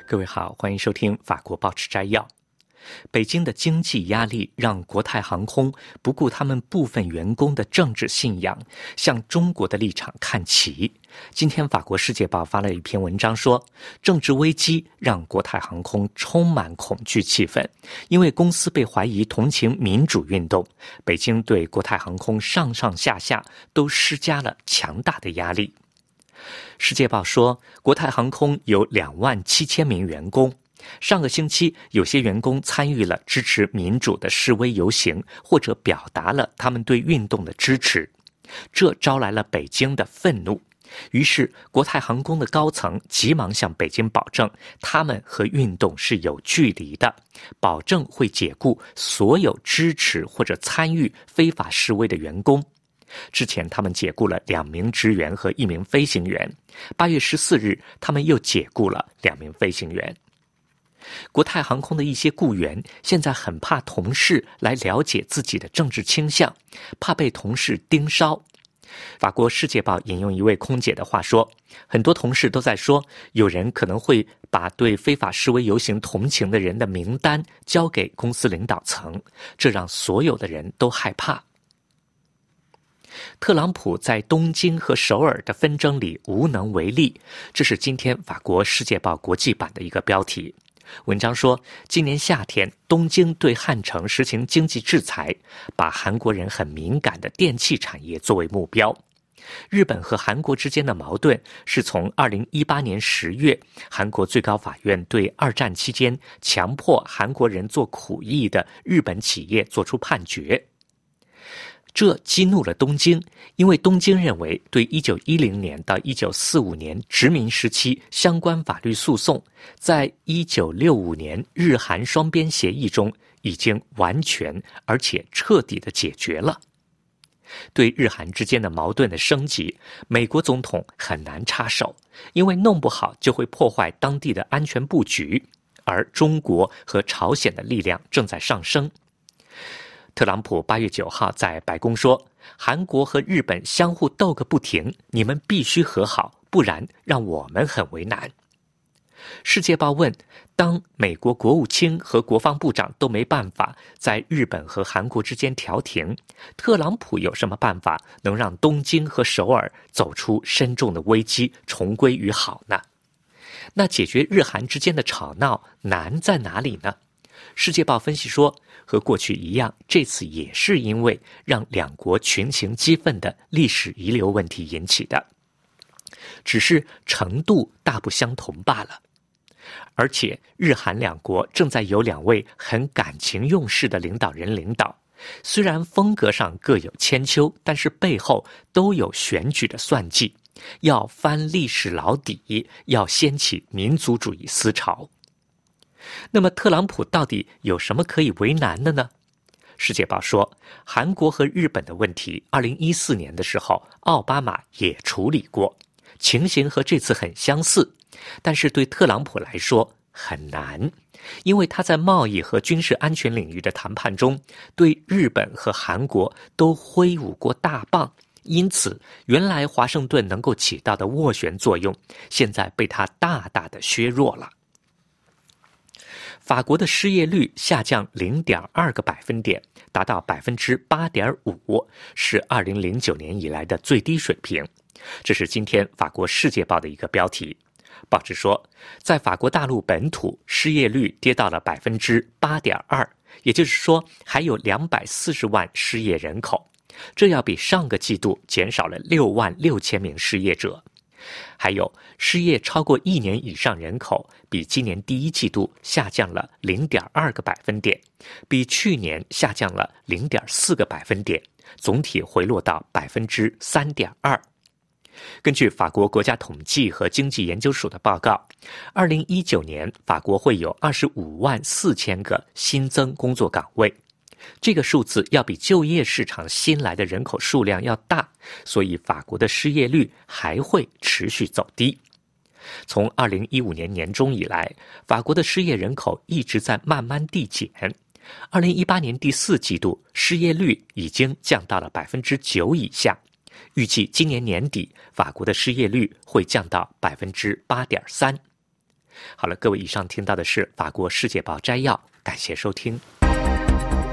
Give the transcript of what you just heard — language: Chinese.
各位好，欢迎收听法国报纸摘要。北京的经济压力让国泰航空不顾他们部分员工的政治信仰，向中国的立场看齐。今天法国《世界报》发了一篇文章说，政治危机让国泰航空充满恐惧气氛，因为公司被怀疑同情民主运动，北京对国泰航空上上下下都施加了强大的压力。世界报说，国泰航空有27000名员工，上个星期有些员工参与了支持民主的示威游行，或者表达了他们对运动的支持，这招来了北京的愤怒。于是国泰航空的高层急忙向北京保证，他们和运动是有距离的，保证会解雇所有支持或者参与非法示威的员工。之前他们解雇了2名职员和1名飞行员，8月14日他们又解雇了2名飞行员。国泰航空的一些雇员现在很怕同事来了解自己的政治倾向，怕被同事盯梢。法国《世界报》引用一位空姐的话说，很多同事都在说，有人可能会把对非法示威游行同情的人的名单交给公司领导层，这让所有的人都害怕。特朗普在东京和首尔的纷争里无能为力，这是今天法国《世界报》国际版的一个标题。文章说，今年夏天东京对汉城实行经济制裁，把韩国人很敏感的电器产业作为目标。日本和韩国之间的矛盾是从2018年10月，韩国最高法院对2战期间强迫韩国人做苦役的日本企业作出判决。这激怒了东京，因为东京认为对1910年到1945年殖民时期相关法律诉讼，在1965年日韩双边协议中已经完全而且彻底地解决了。对日韩之间的矛盾的升级，美国总统很难插手，因为弄不好就会破坏当地的安全布局，而中国和朝鲜的力量正在上升。特朗普8月9号在白宫说，韩国和日本相互斗个不停，你们必须和好，不然让我们很为难。世界报问，当美国国务卿和国防部长都没办法在日本和韩国之间调停，特朗普有什么办法能让东京和首尔走出深重的危机，重归于好呢？那解决日韩之间的吵闹难在哪里呢？世界报分析说，和过去一样，这次也是因为让两国群情激愤的历史遗留问题引起的，只是程度大不相同罢了。而且日韩两国正在有2位很感情用事的领导人领导，虽然风格上各有千秋，但是背后都有选举的算计，要翻历史老底，要掀起民族主义思潮。那么特朗普到底有什么可以为难的呢？世界报说，韩国和日本的问题2014年的时候奥巴马也处理过，情形和这次很相似，但是对特朗普来说很难，因为他在贸易和军事安全领域的谈判中对日本和韩国都挥舞过大棒，因此原来华盛顿能够起到的斡旋作用现在被他大大的削弱了。法国的失业率下降 0.2 个百分点，达到 8.5%， 是2009年以来的最低水平。这是今天法国《世界报》的一个标题。报纸说，在法国大陆本土，失业率跌到了 8.2%， 也就是说还有240万失业人口，这要比上个季度减少了6万6千名失业者。还有失业超过1年以上人口比今年第一季度下降了 0.2 个百分点，比去年下降了 0.4 个百分点，总体回落到 3.2%。根据法国国家统计和经济研究署的报告，2019年法国会有25万4千个新增工作岗位，这个数字要比就业市场新来的人口数量要大，所以法国的失业率还会持续走低。从2015年年中以来，法国的失业人口一直在慢慢递减。2018年第4季度，失业率已经降到了 9% 以下，预计今年年底法国的失业率会降到 8.3%。 好了，各位，以上听到的是法国《世界报》摘要，感谢收听。